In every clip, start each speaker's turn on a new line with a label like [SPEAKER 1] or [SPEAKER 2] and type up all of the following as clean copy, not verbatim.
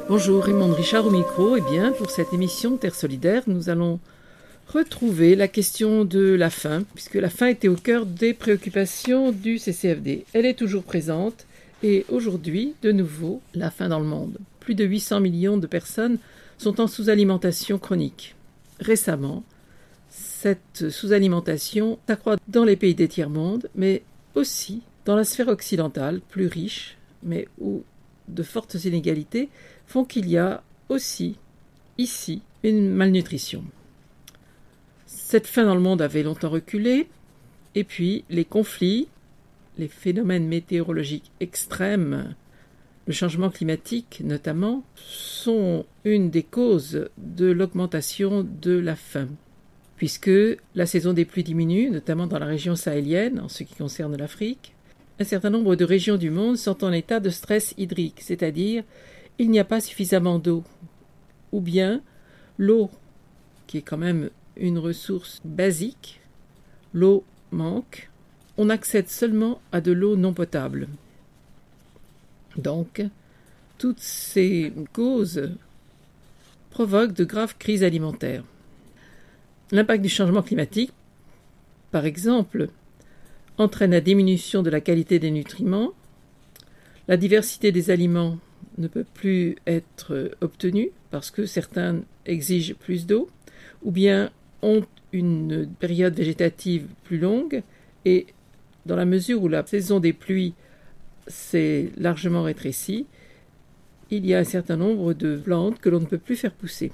[SPEAKER 1] Bonjour, Raymond Richard au micro. Pour cette émission Terre Solidaire, nous allons retrouver la question de la faim, puisque la faim était au cœur des préoccupations du CCFD. Elle est toujours présente et aujourd'hui, de nouveau, la faim dans le monde. Plus de 800 millions de personnes sont en sous-alimentation chronique. Récemment, cette sous-alimentation s'accroît dans les pays des tiers-monde, mais aussi dans la sphère occidentale, plus riche, mais où de fortes inégalités font qu'il y a aussi, ici, une malnutrition. Cette faim dans le monde avait longtemps reculé, et puis les conflits, les phénomènes météorologiques extrêmes, le changement climatique notamment, sont une des causes de l'augmentation de la faim, puisque la saison des pluies diminue, notamment dans la région sahélienne, en ce qui concerne l'Afrique. Un certain nombre de régions du monde sont en état de stress hydrique, c'est-à-dire il n'y a pas suffisamment d'eau, ou bien l'eau, qui est quand même une ressource basique, l'eau manque, on accède seulement à de l'eau non potable. Donc, toutes ces causes provoquent de graves crises alimentaires. L'impact du changement climatique, par exemple, entraîne la diminution de la qualité des nutriments, la diversité des aliments ne peut plus être obtenue parce que certains exigent plus d'eau, ou bien ont une période végétative plus longue, et dans la mesure où la saison des pluies s'est largement rétrécie, il y a un certain nombre de plantes que l'on ne peut plus faire pousser.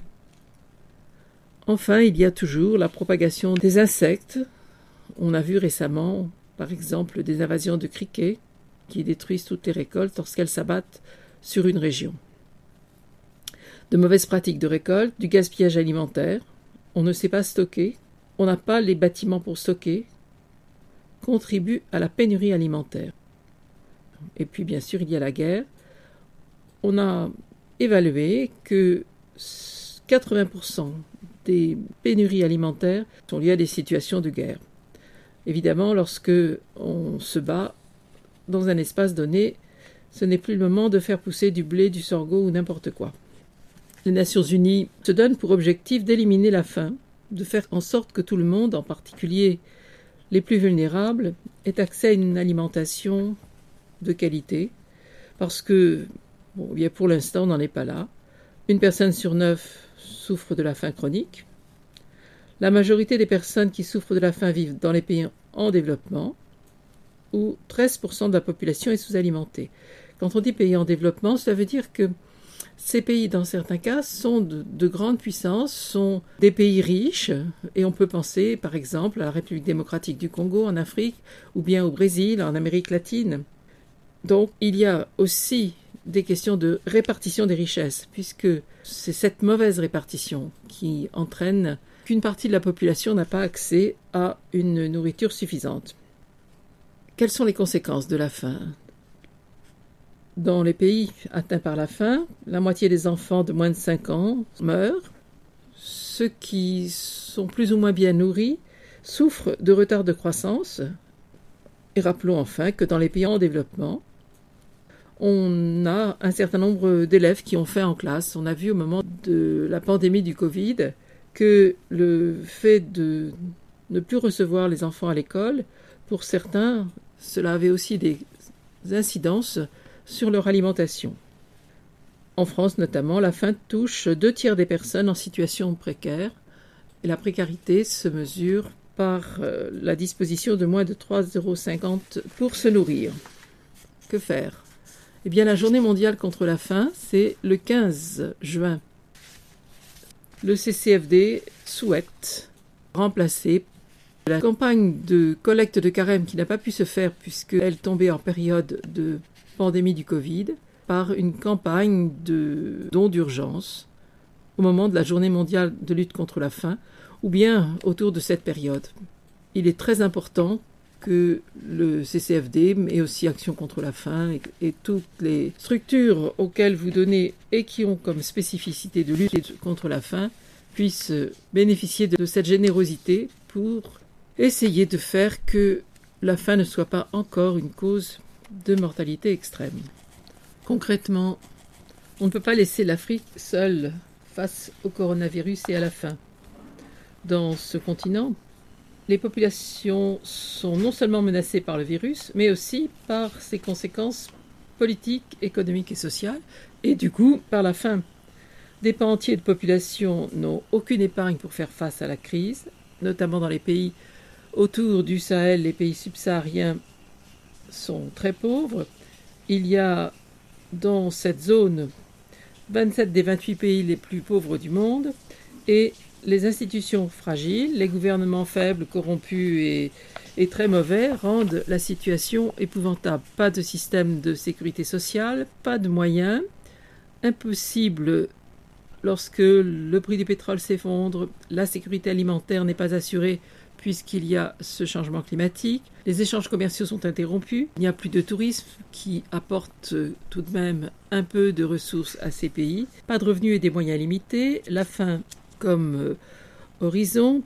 [SPEAKER 1] Enfin, il y a toujours la propagation des insectes. On a vu récemment, par exemple, des invasions de criquets qui détruisent toutes les récoltes lorsqu'elles s'abattent sur une région. De mauvaises pratiques de récolte, du gaspillage alimentaire, on ne sait pas stocker, on n'a pas les bâtiments pour stocker, contribuent à la pénurie alimentaire. Et puis bien sûr, il y a la guerre. On a évalué que 80% des pénuries alimentaires sont liées à des situations de guerre. Évidemment, lorsque on se bat dans un espace donné, ce n'est plus le moment de faire pousser du blé, du sorgho ou n'importe quoi. Les Nations Unies se donnent pour objectif d'éliminer la faim, de faire en sorte que tout le monde, en particulier les plus vulnérables, ait accès à une alimentation de qualité, parce que, pour l'instant, on n'en est pas là. Une personne sur 9 souffre de la faim chronique. La majorité des personnes qui souffrent de la faim vivent dans les pays en développement, où 13% de la population est sous-alimentée. Quand on dit pays en développement, cela veut dire que ces pays, dans certains cas, sont de grandes puissances, sont des pays riches, et on peut penser, par exemple, à la République démocratique du Congo en Afrique, ou bien au Brésil, en Amérique latine. Donc, il y a aussi des questions de répartition des richesses, puisque c'est cette mauvaise répartition qui entraîne qu'une partie de la population n'a pas accès à une nourriture suffisante. Quelles sont les conséquences de la faim ? Dans les pays atteints par la faim, la moitié des enfants de moins de 5 ans meurent. Ceux qui sont plus ou moins bien nourris souffrent de retard de croissance. Et rappelons enfin que dans les pays en développement, on a un certain nombre d'élèves qui ont faim en classe. On a vu au moment de la pandémie du Covid que le fait de ne plus recevoir les enfants à l'école, pour certains, cela avait aussi des incidences sur leur alimentation. En France notamment, la faim touche 2/3 des personnes en situation précaire, et la précarité se mesure par la disposition de moins de 3,50 € pour se nourrir. Que faire ? Eh bien, la journée mondiale contre la faim, c'est le 15 juin. Le CCFD souhaite remplacer la campagne de collecte de carême qui n'a pas pu se faire puisqu'elle tombait en période de pandémie du Covid par une campagne de dons d'urgence au moment de la journée mondiale de lutte contre la faim ou bien autour de cette période. Il est très important que le CCFD, mais aussi Action contre la faim et toutes les structures auxquelles vous donnez et qui ont comme spécificité de lutter contre la faim puissent bénéficier de cette générosité pour essayer de faire que la faim ne soit pas encore une cause de mortalité extrême. Concrètement, On ne peut pas laisser l'Afrique seule face au coronavirus et à la faim. Dans ce continent, les populations sont non seulement menacées par le virus, mais aussi par ses conséquences politiques, économiques et sociales, et du coup par la faim. Des pans entiers de population n'ont aucune épargne pour faire face à la crise, notamment dans les pays autour du Sahel. Les pays subsahariens sont très pauvres. Il y a dans cette zone 27 des 28 pays les plus pauvres du monde, et les institutions fragiles, les gouvernements faibles, corrompus et très mauvais rendent la situation épouvantable. Pas de système de sécurité sociale, pas de moyens, impossible lorsque le prix du pétrole s'effondre, la sécurité alimentaire n'est pas assurée puisqu'il y a ce changement climatique, les échanges commerciaux sont interrompus, il n'y a plus de tourisme qui apporte tout de même un peu de ressources à ces pays, pas de revenus et des moyens limités, la faim comme horizon.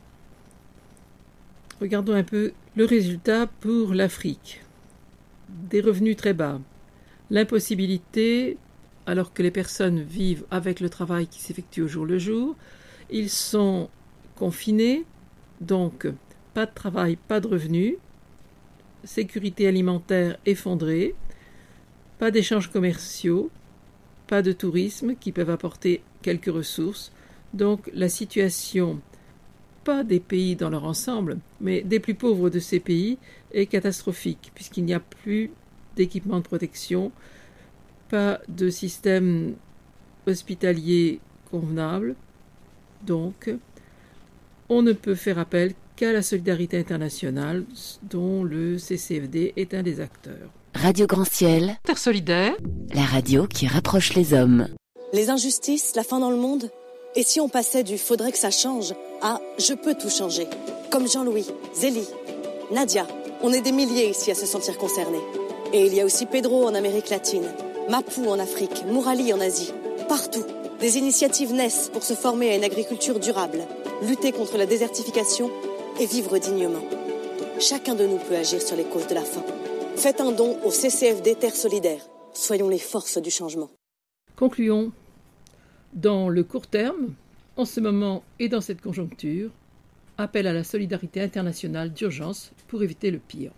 [SPEAKER 1] Regardons un peu le résultat pour l'Afrique. Des revenus très bas, l'impossibilité, alors que les personnes vivent avec le travail qui s'effectue au jour le jour, ils sont confinés, donc pas de travail, pas de revenus, sécurité alimentaire effondrée, pas d'échanges commerciaux, pas de tourisme qui peuvent apporter quelques ressources. Donc la situation, pas des pays dans leur ensemble, mais des plus pauvres de ces pays, est catastrophique, puisqu'il n'y a plus d'équipement de protection, pas de système hospitalier convenable. Donc, on ne peut faire appel qu'à la solidarité internationale, dont le CCFD est un des acteurs.
[SPEAKER 2] Radio Grand Ciel,
[SPEAKER 1] Terre solidaire,
[SPEAKER 2] la radio qui rapproche les hommes.
[SPEAKER 3] Les injustices, la faim dans le monde. Et si on passait du « faudrait que ça change » à « je peux tout changer » comme Jean-Louis, Zélie, Nadia. On est des milliers ici à se sentir concernés. Et il y a aussi Pedro en Amérique latine, Mapou en Afrique, Mourali en Asie. Partout, des initiatives naissent pour se former à une agriculture durable, lutter contre la désertification et vivre dignement. Chacun de nous peut agir sur les causes de la faim. Faites un don au CCFD Terre solidaire. Soyons les forces du changement.
[SPEAKER 1] Concluons. Dans le court terme, en ce moment et dans cette conjoncture, appel à la solidarité internationale d'urgence pour éviter le pire.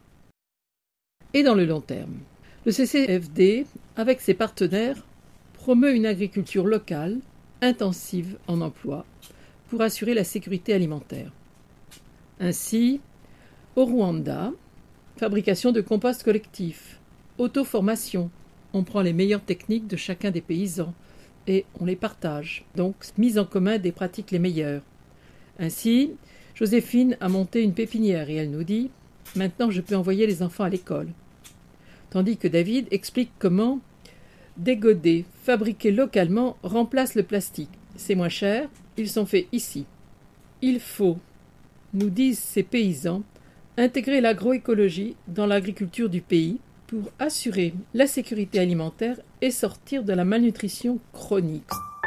[SPEAKER 1] Et dans le long terme, le CCFD, avec ses partenaires, promeut une agriculture locale, intensive en emploi, pour assurer la sécurité alimentaire. Ainsi, au Rwanda, fabrication de compost collectif, auto-formation, on prend les meilleures techniques de chacun des paysans et on les partage, donc mise en commun des pratiques les meilleures. Ainsi, Joséphine a monté une pépinière et elle nous dit « Maintenant je peux envoyer les enfants à l'école ». Tandis que David explique comment des godets fabriqués localement remplacent le plastique. C'est moins cher, ils sont faits ici. Il faut, nous disent ces paysans, intégrer l'agroécologie dans l'agriculture du pays pour assurer la sécurité alimentaire et sortir de la malnutrition chronique.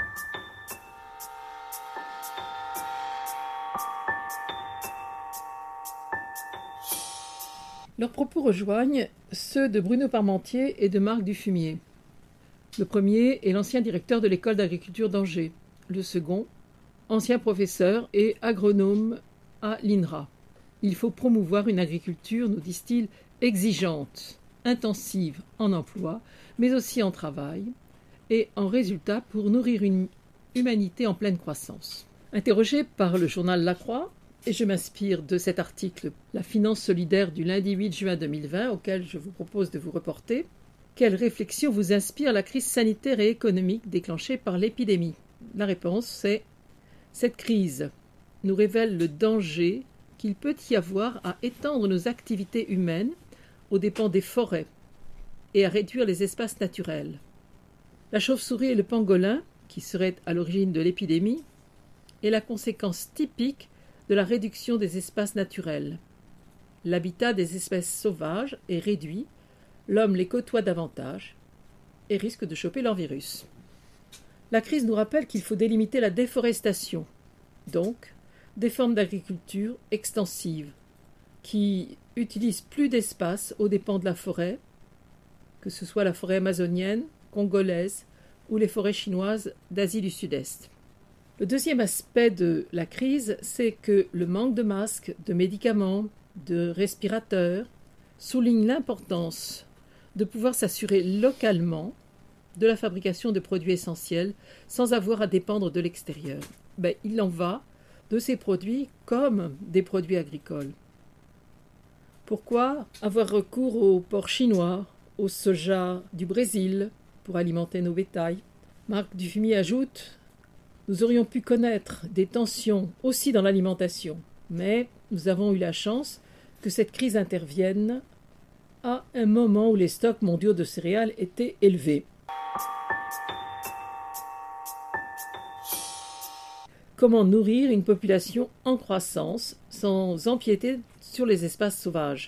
[SPEAKER 1] Leurs propos rejoignent ceux de Bruno Parmentier et de Marc Dufumier. Le premier est l'ancien directeur de l'école d'agriculture d'Angers. Le second, ancien professeur et agronome à l'INRA. Il faut promouvoir une agriculture, nous disent-ils, exigeante, intensive en emploi, mais aussi en travail, et en résultat pour nourrir une humanité en pleine croissance. Interrogé par le journal La Croix, et je m'inspire de cet article « La finance solidaire » du lundi 8 juin 2020, auquel je vous propose de vous reporter, quelle réflexion vous inspire la crise sanitaire et économique déclenchée par l'épidémie ? La réponse, c'est « Cette crise nous révèle le danger qu'il peut y avoir à étendre nos activités humaines aux dépens des forêts et à réduire les espaces naturels. La chauve-souris et le pangolin, qui seraient à l'origine de l'épidémie, est la conséquence typique de la réduction des espaces naturels. L'habitat des espèces sauvages est réduit, l'homme les côtoie davantage et risque de choper leur virus. La crise nous rappelle qu'il faut délimiter la déforestation, donc des formes d'agriculture extensive qui utilisent plus d'espace aux dépens de la forêt, que ce soit la forêt amazonienne, congolaise, ou les forêts chinoises d'Asie du Sud-Est. Le deuxième aspect de la crise, c'est que le manque de masques, de médicaments, de respirateurs souligne l'importance de pouvoir s'assurer localement de la fabrication de produits essentiels sans avoir à dépendre de l'extérieur. Il en va de ces produits comme des produits agricoles. Pourquoi avoir recours au porc chinois, au soja du Brésil pour alimenter nos bétails? Marc Dufumier ajoute: nous aurions pu connaître des tensions aussi dans l'alimentation, mais nous avons eu la chance que cette crise intervienne à un moment où les stocks mondiaux de céréales étaient élevés. Comment nourrir une population en croissance sans empiéter sur les espaces sauvages?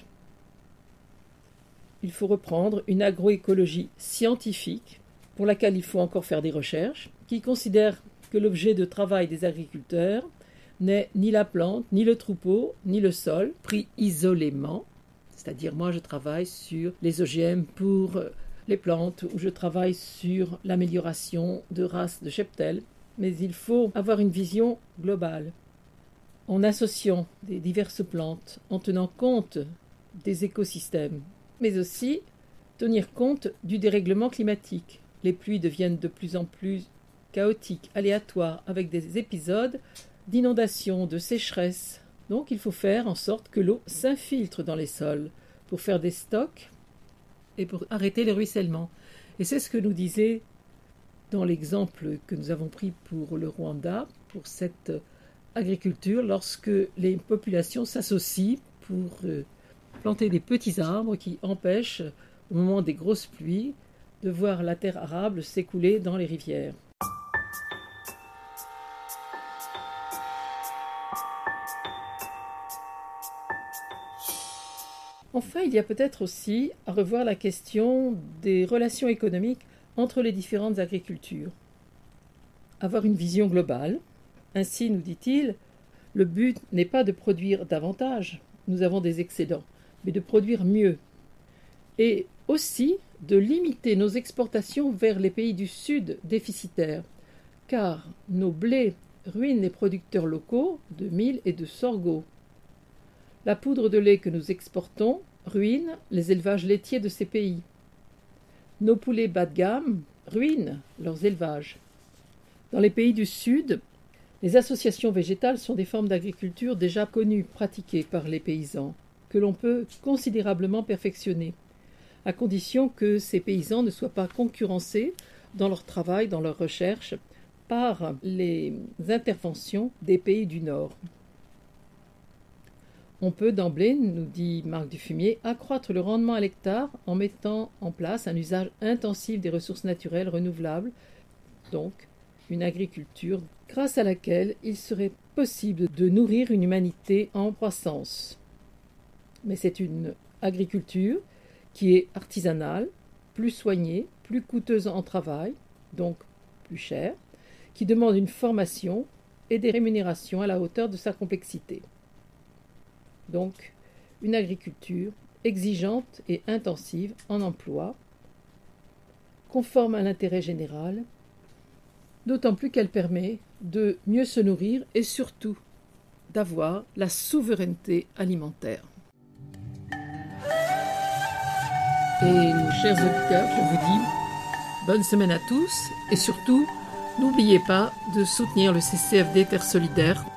[SPEAKER 1] Il faut reprendre une agroécologie scientifique pour laquelle il faut encore faire des recherches, qui considère que l'objet de travail des agriculteurs n'est ni la plante, ni le troupeau, ni le sol, pris isolément. C'est-à-dire, moi, je travaille sur les OGM pour les plantes, ou je travaille sur l'amélioration de races de cheptel. Mais il faut avoir une vision globale, en associant des diverses plantes, en tenant compte des écosystèmes, mais aussi tenir compte du dérèglement climatique. Les pluies deviennent de plus en plus chaotiques, aléatoires, avec des épisodes d'inondation, de sécheresse. Donc il faut faire en sorte que l'eau s'infiltre dans les sols pour faire des stocks et pour arrêter le ruissellement. Et c'est ce que nous disait dans l'exemple que nous avons pris pour le Rwanda, pour cette agriculture, lorsque les populations s'associent pour planter des petits arbres qui empêchent, au moment des grosses pluies, de voir la terre arable s'écouler dans les rivières. Enfin, il y a peut-être aussi à revoir la question des relations économiques entre les différentes agricultures. Avoir une vision globale. Ainsi, nous dit-il, le but n'est pas de produire davantage, nous avons des excédents, mais de produire mieux. Et aussi de limiter nos exportations vers les pays du Sud déficitaires, car nos blés ruinent les producteurs locaux de mil et de sorgho. La poudre de lait que nous exportons ruine les élevages laitiers de ces pays. Nos poulets bas de gamme ruinent leurs élevages. Dans les pays du Sud, les associations végétales sont des formes d'agriculture déjà connues, pratiquées par les paysans, que l'on peut considérablement perfectionner, à condition que ces paysans ne soient pas concurrencés dans leur travail, dans leur recherche, par les interventions des pays du Nord. On peut d'emblée, nous dit Marc Dufumier, accroître le rendement à l'hectare en mettant en place un usage intensif des ressources naturelles renouvelables, donc une agriculture grâce à laquelle il serait possible de nourrir une humanité en croissance. Mais c'est une agriculture qui est artisanale, plus soignée, plus coûteuse en travail, donc plus chère, qui demande une formation et des rémunérations à la hauteur de sa complexité. Donc, une agriculture exigeante et intensive en emploi, conforme à l'intérêt général, d'autant plus qu'elle permet de mieux se nourrir et surtout d'avoir la souveraineté alimentaire. Et chers auditeurs, je vous dis bonne semaine à tous et surtout, n'oubliez pas de soutenir le CCFD Terre Solidaire